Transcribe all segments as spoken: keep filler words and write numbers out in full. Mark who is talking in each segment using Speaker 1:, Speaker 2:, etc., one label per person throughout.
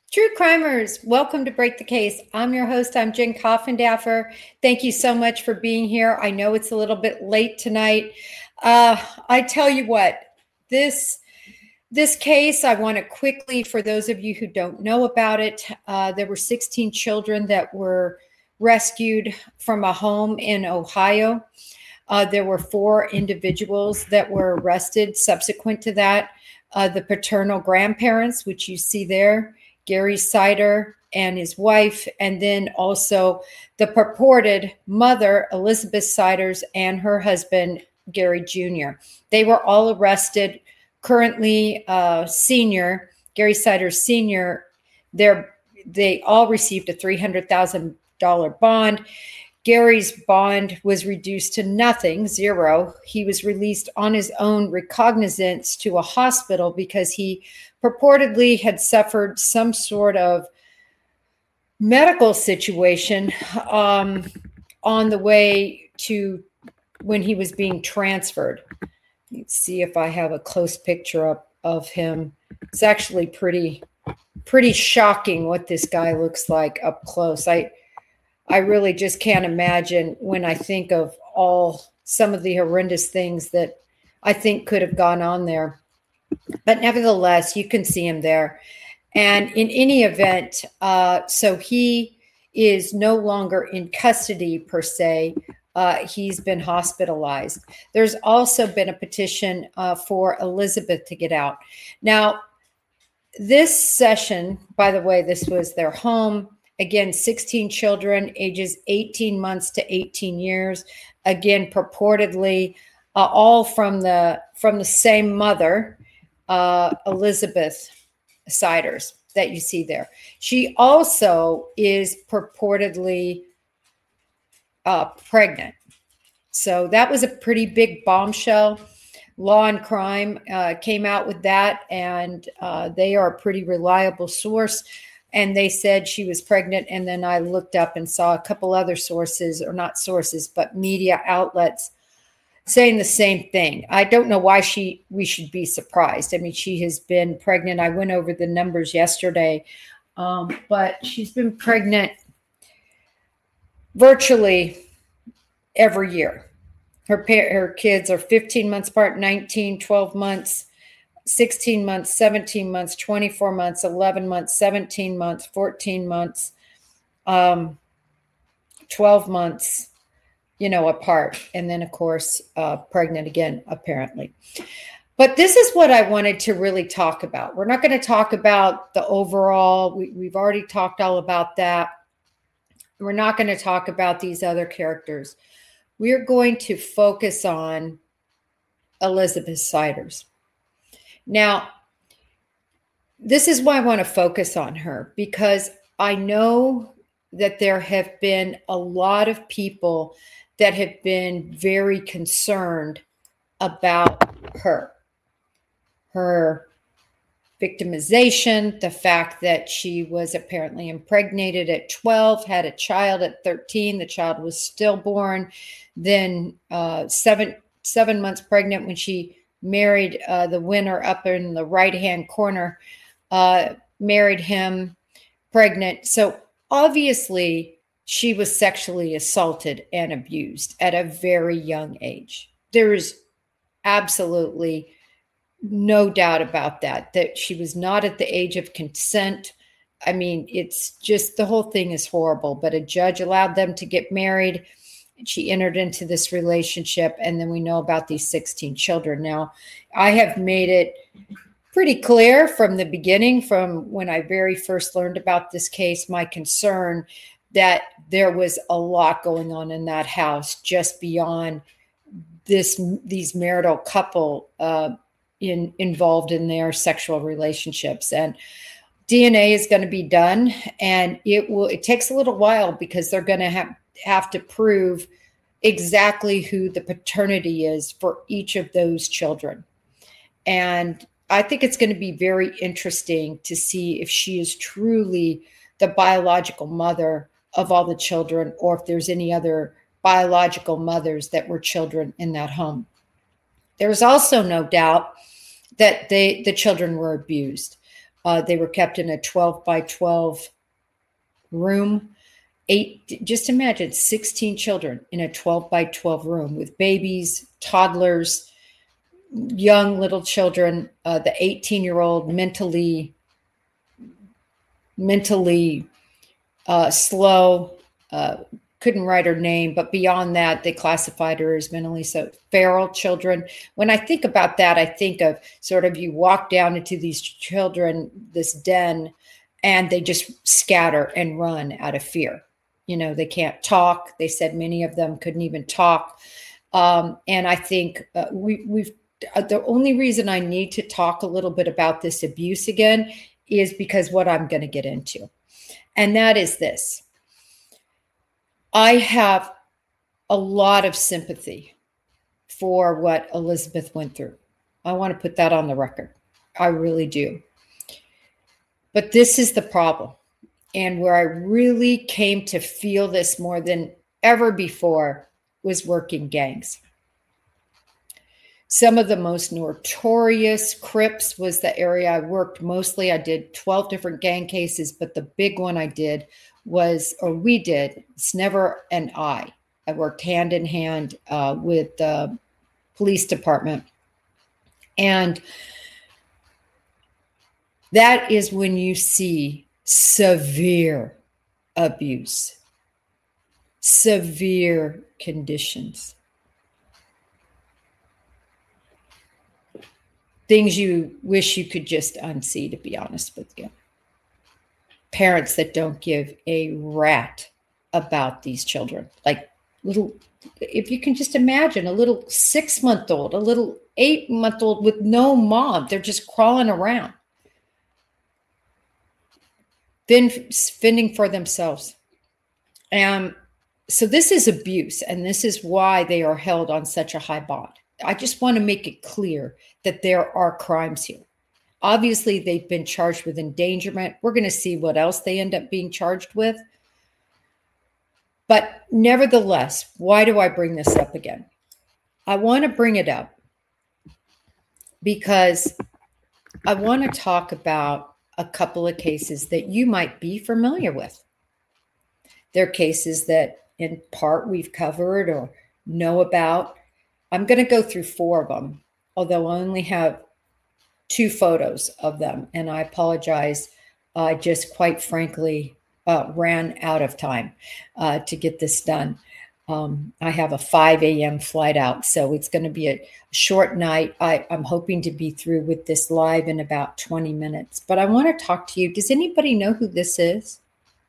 Speaker 1: True crimers, welcome to Break the Case. I'm your host. I'm Jen Coffindaffer. Thank you so much for being here. I know it's a little bit late tonight. Uh, I tell you what, this this case, I want to quickly, for those of you who don't know about it, uh, there were sixteen children that were rescued from a home in Ohio. Uh, there were four individuals that were arrested subsequent to that. Uh, the paternal grandparents, which you see there, Gary Sider and his wife, and then also the purported mother, Elizabeth Siders, and her husband, Gary Junior They were all arrested. Currently, uh, senior, Gary Siders Senior, they're, they all received a three hundred thousand dollars bond. Gary's bond was reduced to nothing, zero. He was released on his own recognizance to a hospital because he purportedly had suffered some sort of medical situation um, on the way to when he was being transferred. Let's see if I have a close picture up of him. It's actually pretty, pretty shocking what this guy looks like up close. I, I really just can't imagine when I think of all some of the horrendous things that I think could have gone on there. But nevertheless, you can see him there. And in any event, uh, so he is no longer in custody per se. Uh, he's been hospitalized. There's also been a petition uh, for Elizabeth to get out. Now, this session, by the way, this was their home. Again, sixteen children, ages eighteen months to eighteen years. Again, purportedly, uh, all from the from the same mother, uh, Elizabeth Siders, that you see there. She also is purportedly uh, pregnant. So that was a pretty big bombshell. Law and Crime uh, came out with that, and uh, they are a pretty reliable source. And they said she was pregnant. And then I looked up and saw a couple other sources, or not sources, but media outlets saying the same thing. I don't know why she we should be surprised. I mean, she has been pregnant. I went over the numbers yesterday, um, but she's been pregnant virtually every year. Her, her kids are fifteen months apart, nineteen, twelve months, sixteen months, seventeen months, twenty-four months, eleven months, seventeen months, fourteen months, um, twelve months, you know, apart. And then, of course, uh, pregnant again, apparently. But this is what I wanted to really talk about. We're not going to talk about the overall. We, we've already talked all about that. We're not going to talk about these other characters. We're going to focus on Elizabeth Siders. Now, this is why I want to focus on her, because I know that there have been a lot of people that have been very concerned about her, her victimization, the fact that she was apparently impregnated at twelve, had a child at thirteen, the child was stillborn, then uh, seven, seven months pregnant when she married uh, the winner up in the right-hand corner, uh, married him pregnant. So obviously she was sexually assaulted and abused at a very young age. There is absolutely no doubt about that, that she was not at the age of consent. I mean, it's just, the whole thing is horrible, but a judge allowed them to get married. She entered into this relationship, and then we know about these sixteen children. Now, I have made it pretty clear from the beginning, from when I very first learned about this case, my concern that there was a lot going on in that house just beyond this, these marital couple uh, in, involved in their sexual relationships. And D N A is going to be done, and it will, it takes a little while because they're going to have have to prove exactly who the paternity is for each of those children. And I think it's going to be very interesting to see if she is truly the biological mother of all the children, or if there's any other biological mothers that were children in that home. There's also no doubt that they, the children were abused. Uh, they were kept in a twelve by twelve room. Eight, just imagine sixteen children in a twelve by twelve room with babies, toddlers, young little children, uh, the eighteen year old mentally, mentally uh, slow, uh, couldn't write her name, but beyond that, they classified her as mentally so feral children. When I think about that, I think of sort of you walk down into these children, this den, and they just scatter and run out of fear. You know, they can't talk. They said many of them couldn't even talk. Um, and I think uh, we, we've, uh, the only reason I need to talk a little bit about this abuse again is because what I'm going to get into. And that is this. I have a lot of sympathy for what Elizabeth went through. I want to put that on the record. I really do. But this is the problem. And where I really came to feel this more than ever before was working gangs. Some of the most notorious Crips was the area I worked mostly. I did twelve different gang cases, but the big one I did was, or we did, Snever and I. I worked hand in hand uh, with the police department. And that is when you see severe abuse, severe conditions, things you wish you could just unsee, to be honest with you. Parents that don't give a rat about these children. Like little, if you can just imagine a little six-month-old, a little eight-month-old with no mom. They're just crawling around. Then fending for themselves. And so this is abuse, and this is why they are held on such a high bond. I just want to make it clear that there are crimes here. Obviously, they've been charged with endangerment. We're going to see what else they end up being charged with. But nevertheless, why do I bring this up again? I want to bring it up because I want to talk about a couple of cases that you might be familiar with. They're cases that in part we've covered or know about. I'm going to go through four of them, although I only have two photos of them. And I apologize. I just quite frankly uh, ran out of time uh, to get this done. Um, I have a five a.m. flight out, so it's going to be a short night. I, I'm hoping to be through with this live in about twenty minutes. But I want to talk to you. Does anybody know who this is?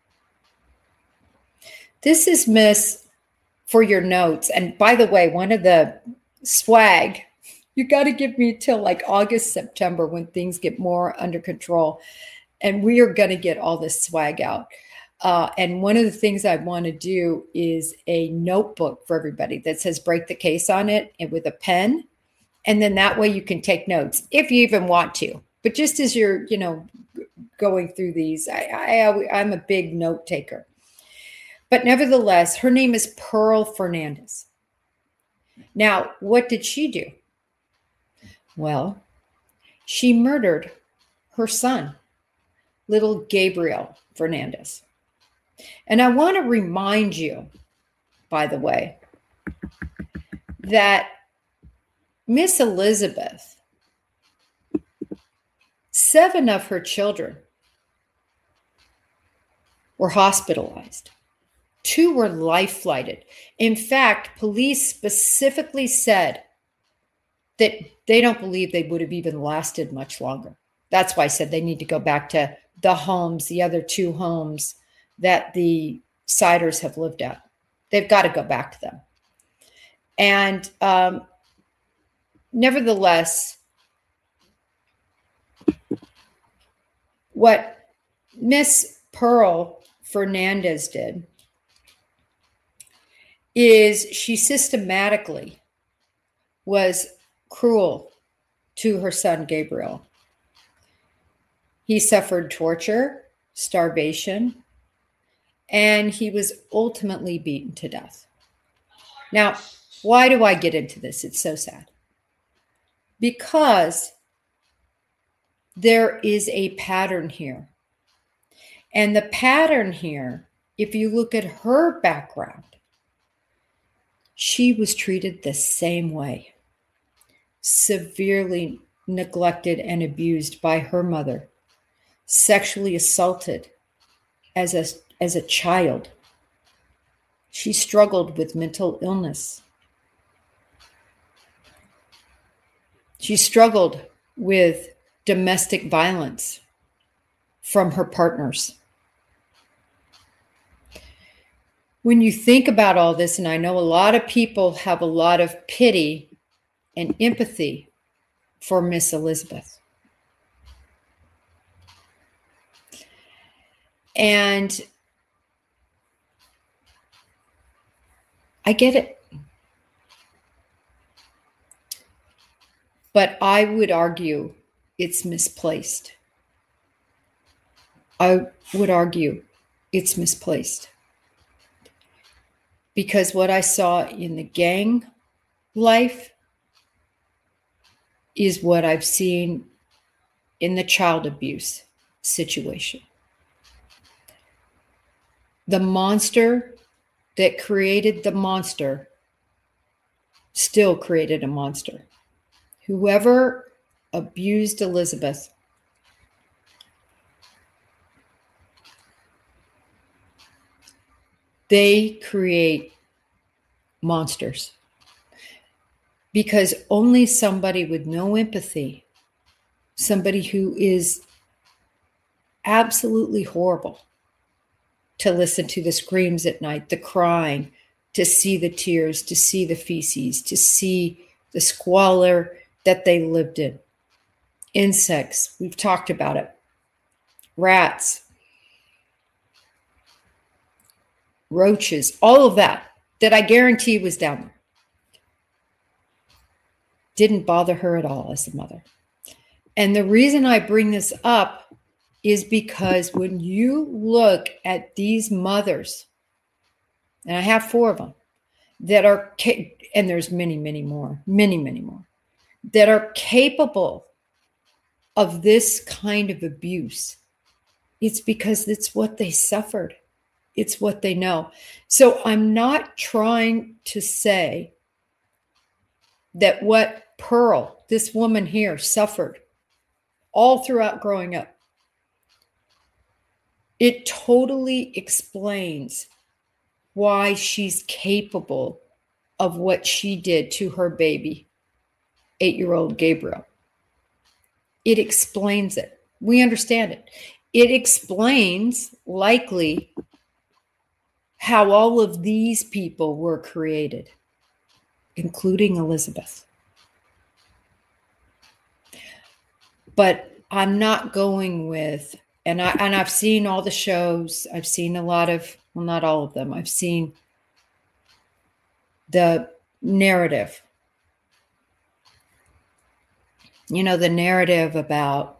Speaker 1: This is Miss, for your notes. And by the way, one of the swag, you got to give me till like August, September when things get more under control. And we are going to get all this swag out. Uh, and one of the things I want to do is a notebook for everybody that says break the case on it and with a pen. And then that way you can take notes if you even want to. But just as you're, you know, going through these, I, I, I'm a big note taker. But nevertheless, her name is Pearl Fernandez. Now, what did she do? Well, she murdered her son, little Gabriel Fernandez. And I want to remind you, by the way, that Miss Elizabeth, seven of her children were hospitalized. Two were life-flighted. In fact, police specifically said that they don't believe they would have even lasted much longer. That's why I said they need to go back to the homes, the other two homes that the Siders have lived at. They've got to go back to them. And um, nevertheless, what Miss Pearl Fernandez did is she systematically was cruel to her son, Gabriel. He suffered torture, starvation, and he was ultimately beaten to death. Now, why do I get into this? It's so sad. Because there is a pattern here. And the pattern here, if you look at her background, she was treated the same way, severely neglected and abused by her mother, sexually assaulted as a, as a child. She struggled with mental illness. She struggled with domestic violence from her partners. When you think about all this, and I know a lot of people have a lot of pity and empathy for Miss Elizabeth. And I get it. But I would argue it's misplaced. I would argue it's misplaced. Because what I saw in the gang life is what I've seen in the child abuse situation. The monster that created the monster still created a monster. Whoever abused Elizabeth they create monsters. Because only somebody with no empathy, somebody who is absolutely horrible to listen to the screams at night, the crying, to see the tears, to see the feces, to see the squalor that they lived in. Insects, we've talked about it. Rats, roaches, all of that, that I guarantee was down there. Didn't bother her at all as a mother. And the reason I bring this up is because when you look at these mothers, and I have four of them, that are, and there's many, many more, many, many more, that are capable of this kind of abuse, it's because it's what they suffered. It's what they know. So I'm not trying to say that what Pearl, this woman here, suffered all throughout growing up, it totally explains why she's capable of what she did to her baby, eight-year-old Gabriel. It explains it. We understand it. It explains, likely, how all of these people were created, including Elizabeth. But I'm not going with, and I and I've seen all the shows. I've seen a lot of, well, not all of them. I've seen the narrative. You know, the narrative about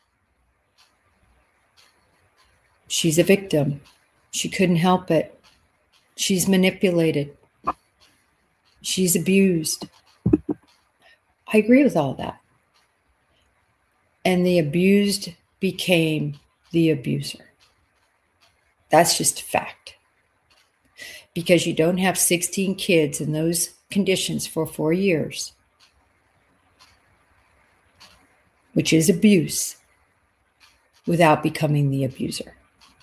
Speaker 1: she's a victim. She couldn't help it. She's manipulated. She's abused. I agree with all that. And the abused became the abuser. That's just a fact. Because you don't have sixteen kids in those conditions for four years, which is abuse, without becoming the abuser.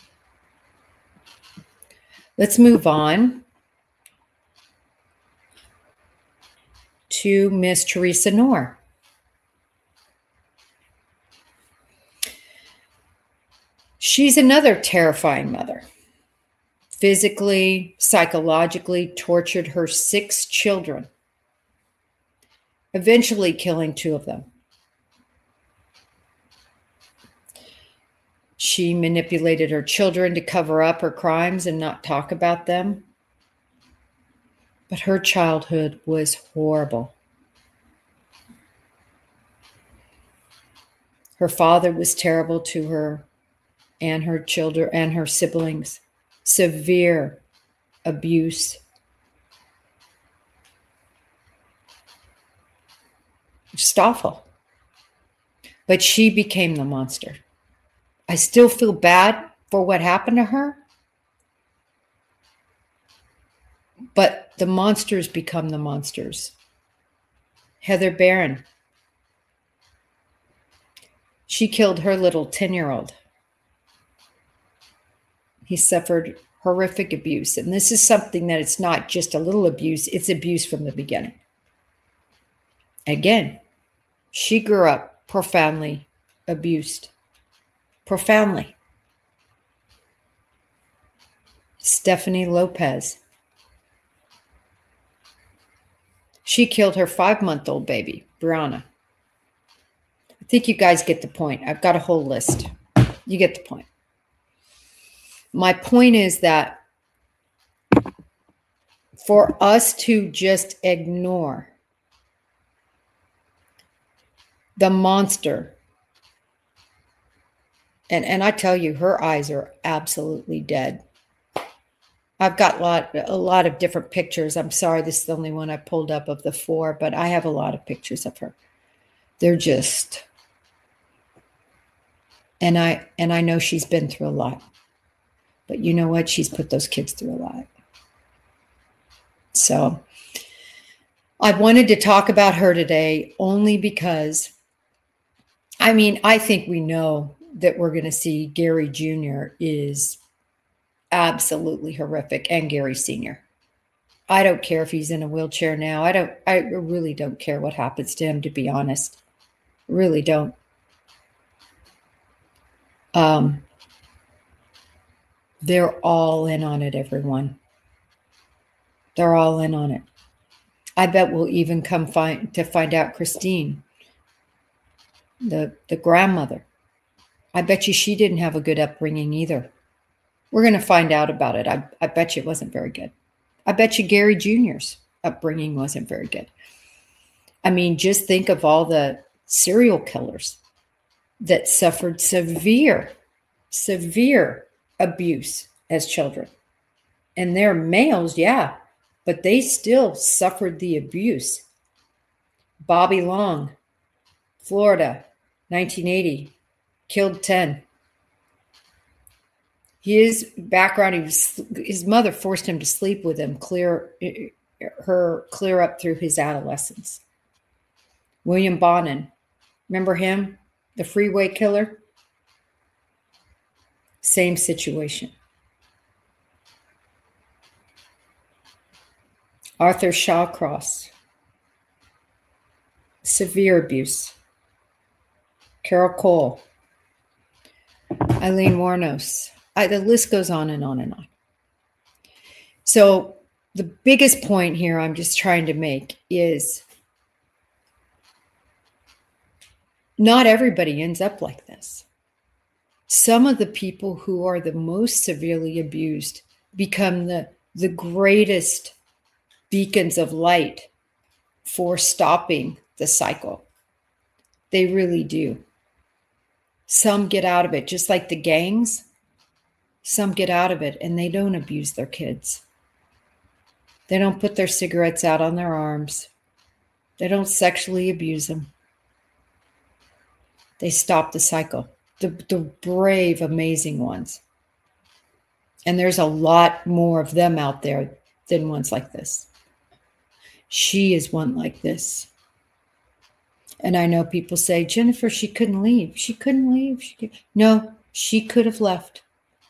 Speaker 1: Let's move on to Miss Teresa Knorr. She's another terrifying mother. Physically, psychologically tortured her six children, eventually killing two of them. She manipulated her children to cover up her crimes and not talk about them. But her childhood was horrible. Her father was terrible to her and her children and her siblings. Severe abuse. Just awful. but she became the monster. I still feel bad for what happened to her, but the monsters become the monsters. Heather Barron, she killed her little ten-year-old. He suffered horrific abuse. And this is something that it's not just a little abuse, it's abuse from the beginning. Again, she grew up profoundly abused. Profoundly. Stephanie Lopez. She killed her five-month-old baby, Brianna. I think you guys get the point. I've got a whole list. You get the point. My point is that for us to just ignore the monster, and, and I tell you, her eyes are absolutely dead. I've got a lot, a lot of different pictures. I'm sorry, this is the only one I pulled up of the four, but I have a lot of pictures of her. They're just, and I and I know she's been through a lot. But you know what? She's put those kids through a lot. So I wanted to talk about her today only because, I mean, I think we know that we're going to see Gary Junior is absolutely horrific, and Gary Senior I don't care if he's in a wheelchair now. I don't, I really don't care what happens to him, to be honest. Really don't. Um, They're all in on it, everyone. They're all in on it. I bet we'll even come find to find out Christine, the, the grandmother. I bet you she didn't have a good upbringing either. We're going to find out about it. I, I bet you it wasn't very good. I bet you Gary Junior's upbringing wasn't very good. I mean, just think of all the serial killers that suffered severe, severe abuse as children. And they're males, yeah, but they still suffered the abuse. Bobby Long, Florida, nineteen eighty, killed ten. His background, he was, his mother forced him to sleep with him, clear her clear up through his adolescence. William Bonin, remember him? The freeway killer? Same situation. Arthur Shawcross, severe abuse. Carol Cole, Eileen Wuornos. I, the list goes on and on and on. So the biggest point here I'm just trying to make is not everybody ends up like this. Some of the people who are the most severely abused become the, the greatest beacons of light for stopping the cycle. They really do. Some get out of it, just like the gangs. Some get out of it and they don't abuse their kids. They don't put their cigarettes out on their arms. They don't sexually abuse them. They stop the cycle. The, the brave, amazing ones. And there's a lot more of them out there than ones like this. She is one like this. And I know people say, Jennifer, she couldn't leave. She couldn't leave. She could. No, she could have left.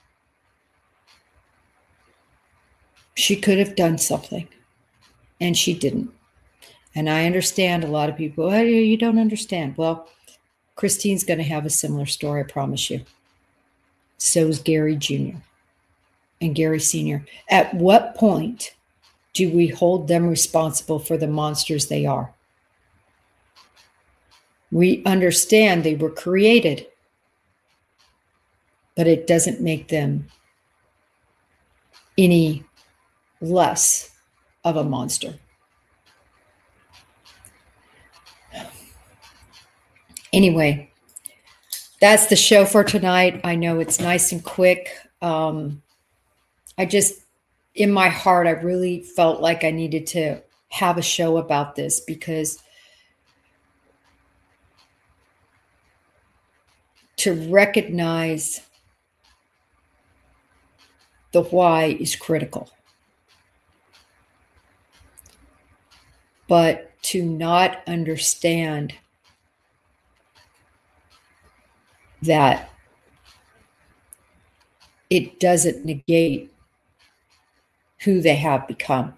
Speaker 1: She could have done something. And she didn't. And I understand a lot of people, oh, you don't understand. Well, Christine's going to have a similar story, I promise you. So is Gary Junior and Gary Senior At what point do we hold them responsible for the monsters they are? We understand they were created, but it doesn't make them any less of a monster. Anyway, that's the show for tonight. I know it's nice and quick. Um, I just, in my heart, I really felt like I needed to have a show about this because to recognize the why is critical. But to not understand that it doesn't negate who they have become.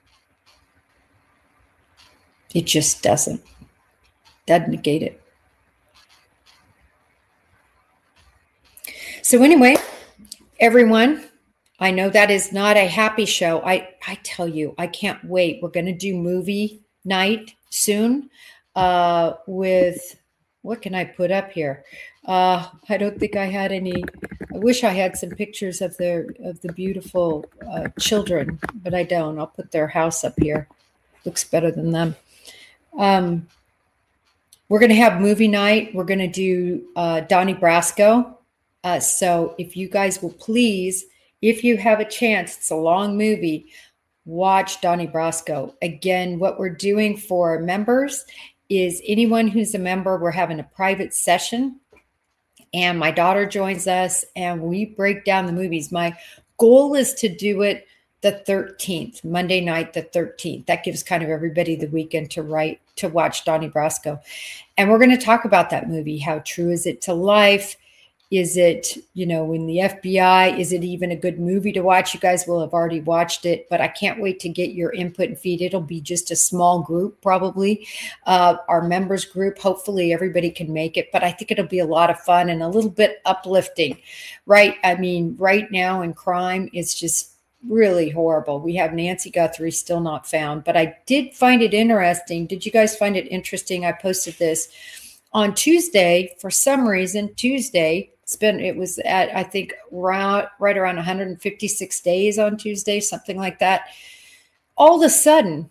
Speaker 1: It just doesn't. Doesn't negate it. So anyway, everyone, I know that is not a happy show. I, I tell you, I can't wait. We're going to do movie night soon uh, with, what can I put up here? Uh, I don't think I had any. I wish I had some pictures of their of the beautiful uh, children, but I don't. I'll put their house up here. Looks better than them. Um, we're going to have movie night. We're going to do uh, Donnie Brasco. Uh, so if you guys will please, if you have a chance, it's a long movie, watch Donnie Brasco. Again, what we're doing for members is anyone who's a member, we're having a private session. And my daughter joins us and we break down the movies. My goal is to do it the thirteenth, Monday night, the thirteenth. That gives kind of everybody the weekend to write, to watch Donnie Brasco. And we're going to talk about that movie. How true is it to life? Is it, you know, in the F B I, is it even a good movie to watch? You guys will have already watched it, but I can't wait to get your input and feed. It'll be just a small group, probably, uh, our members group. Hopefully everybody can make it, but I think it'll be a lot of fun and a little bit uplifting, right? I mean, right now in crime, it's just really horrible. We have Nancy Guthrie still not found, but I did find it interesting. Did you guys find it interesting? I posted this on Tuesday. For some reason, Tuesday, It's been, it was at, I think, around, right around one hundred fifty-six days on Tuesday, something like that. All of a sudden,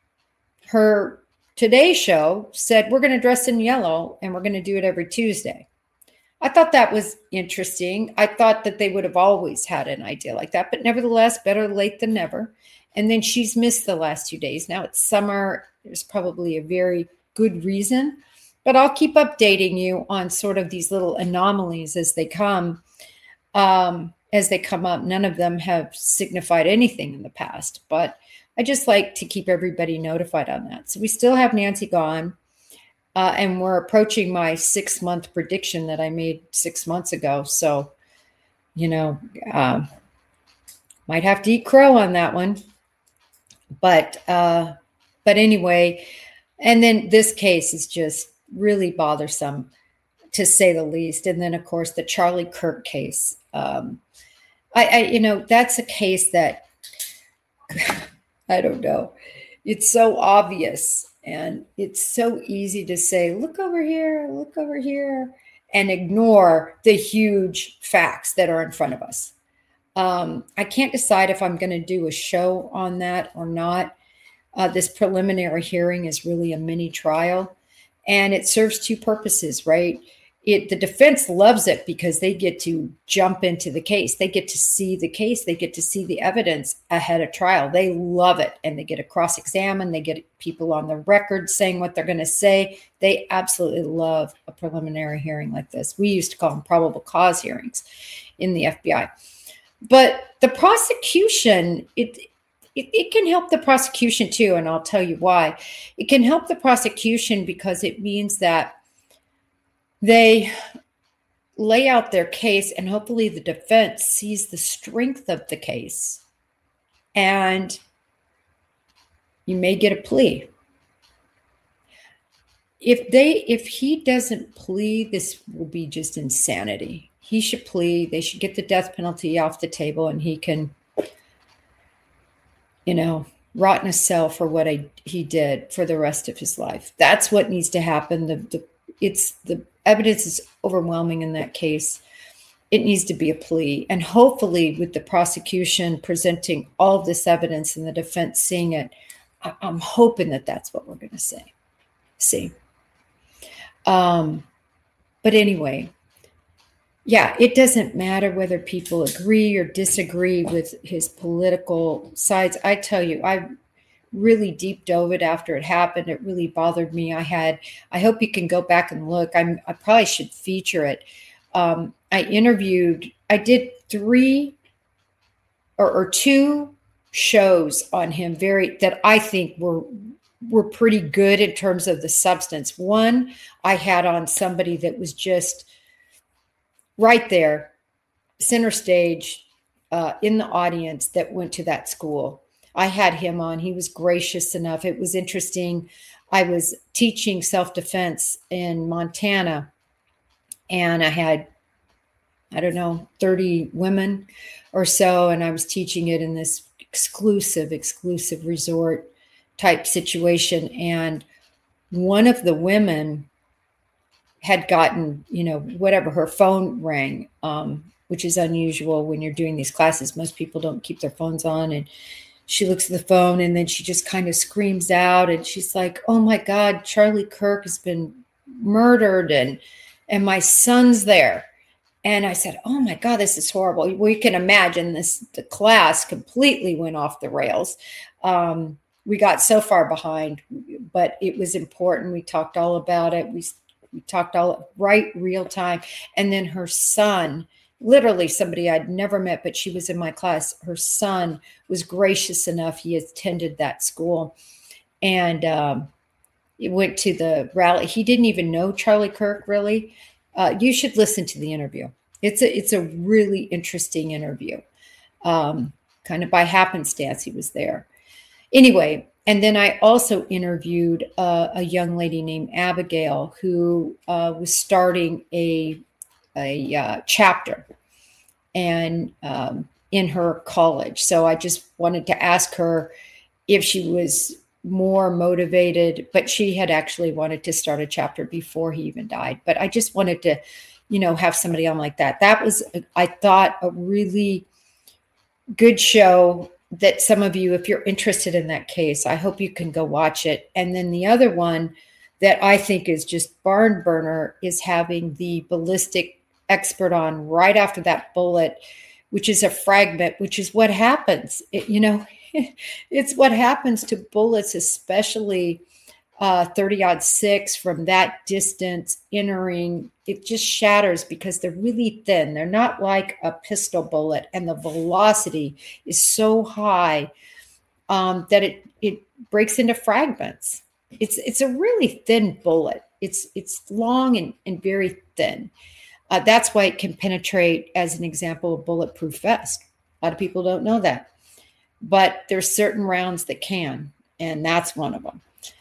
Speaker 1: her Today Show said, we're going to dress in yellow and we're going to do it every Tuesday. I thought that was interesting. I thought that they would have always had an idea like that, but nevertheless, better late than never. And then she's missed the last two days. Now it's summer. There's probably a very good reason. But I'll keep updating you on sort of these little anomalies as they come, um, as they come up. None of them have signified anything in the past, but I just like to keep everybody notified on that. So we still have Nancy gone, uh, and we're approaching my six-month prediction that I made six months ago. So, you know, uh, might have to eat crow on that one. But, uh, but anyway, and then this case is just really bothersome, to say the least. And then, of course, the Charlie Kirk case. Um, I, I, you know, that's a case that, I don't know. It's so obvious and it's so easy to say, look over here, look over here, and ignore the huge facts that are in front of us. Um, I can't decide if I'm going to do a show on that or not. Uh, this preliminary hearing is really a mini trial. And it serves two purposes, right? It, the defense loves it because they get to jump into the case. They get to see the case. They get to see the evidence ahead of trial. They love it. And they get to cross-examine. They get people on the record saying what they're going to say. They absolutely love a preliminary hearing like this. We used to call them probable cause hearings in the F B I. But the prosecution, it It, it can help the prosecution too, and I'll tell you why. It can help the prosecution because it means that they lay out their case, and hopefully the defense sees the strength of the case, and you may get a plea. If they, if he doesn't plea, this will be just insanity. He should plea. They should get the death penalty off the table, and he can, you know, rot in a cell for what I, he did for the rest of his life. That's what needs to happen. The, the it's the evidence is overwhelming in that case. It needs to be a plea. And hopefully with the prosecution presenting all of this evidence and the defense seeing it, I, I'm hoping that that's what we're going to say. See. Um, but anyway, yeah, it doesn't matter whether people agree or disagree with his political sides. I tell you, I really deep dove it after it happened. It really bothered me. I had, I hope you can go back and look. I'm, I probably should feature it. um, I interviewed, I did three or, or two shows on him very that I think were were pretty good in terms of the substance. One, I had on somebody that was just right there, center stage, uh, in the audience that went to that school. I had him on. He was gracious enough. It was interesting. I was teaching self-defense in Montana, and I had, I don't know, thirty women or so, and I was teaching it in this exclusive, exclusive resort type situation. And one of the women had gotten, you know, whatever, her phone rang, um, which is unusual when you're doing these classes. Most people don't keep their phones on. And she looks at the phone, and then she just kind of screams out, and she's like, "Oh my God, Charlie Kirk has been murdered, and and my son's there." And I said, "Oh my God, this is horrible." We can imagine this, the class completely went off the rails. Um, we got so far behind, but it was important. We talked all about it. We, we talked all right real time. And then her son, literally somebody I'd never met, but she was in my class. Her son was gracious enough. He attended that school, and um, he went to the rally. He didn't even know Charlie Kirk, really. Uh, you should listen to the interview. It's a, it's a really interesting interview. Um, kind of by happenstance, he was there. Anyway, and then I also interviewed uh, a young lady named Abigail who uh, was starting a a uh, chapter and um, in her college. So I just wanted to ask her if she was more motivated, but she had actually wanted to start a chapter before he even died. But I just wanted to, you know, have somebody on like that. That was, I thought, a really good show that some of you, if you're interested in that case, I hope you can go watch it. And then the other one that I think is just barn burner is having the ballistic expert on right after that bullet, which is a fragment, which is what happens. It, you know, it's what happens to bullets, especially uh, thirty aught six from that distance entering. It just shatters because they're really thin. They're not like a pistol bullet, and the velocity is so high um, that it it breaks into fragments. It's it's a really thin bullet. It's it's long and, and very thin. Uh, that's why it can penetrate, as an example, a bulletproof vest. A lot of people don't know that. But there's certain rounds that can, and that's one of them.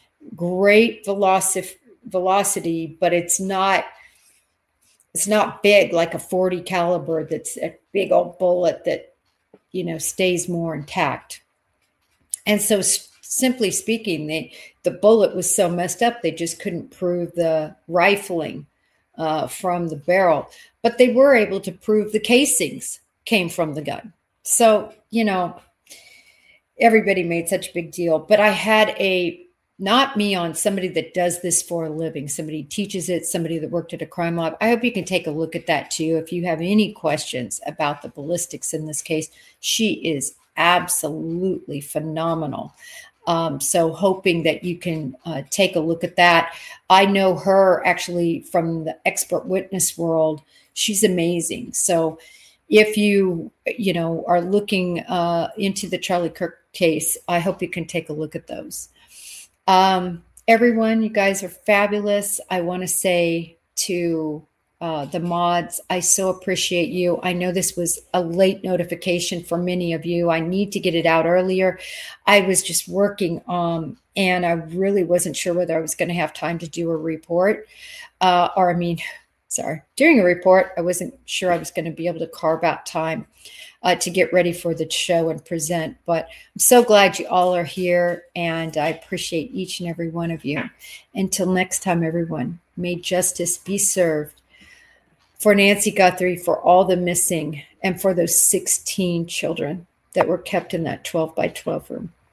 Speaker 1: Great velocity, velocity, but it's not it's not big like a forty caliber. That's a big old bullet that, you know, stays more intact. And so, s- simply speaking, they, the bullet was so messed up they just couldn't prove the rifling uh, from the barrel, but they were able to prove the casings came from the gun. So, you know, everybody made such a big deal. But I had a, not me on, somebody that does this for a living, somebody teaches it, somebody that worked at a crime lab. I hope you can take a look at that too. If you have any questions about the ballistics in this case, she is absolutely phenomenal. Um, so hoping that you can uh, take a look at that. I know her actually from the expert witness world. She's amazing. So if you, you know, are looking uh, into the Charlie Kirk case, I hope you can take a look at those. Um, everyone, you guys are fabulous. I want to say to uh, the mods, I so appreciate you. I know this was a late notification for many of you. I need to get it out earlier. I was just working, um, and I really wasn't sure whether I was going to have time to do a report, uh, or I mean, sorry, during a report, I wasn't sure I was going to be able to carve out time uh, to get ready for the show and present. But I'm so glad you all are here, and I appreciate each and every one of you. Until next time, everyone, may justice be served for Nancy Guthrie, for all the missing, and for those sixteen children that were kept in that twelve by twelve room.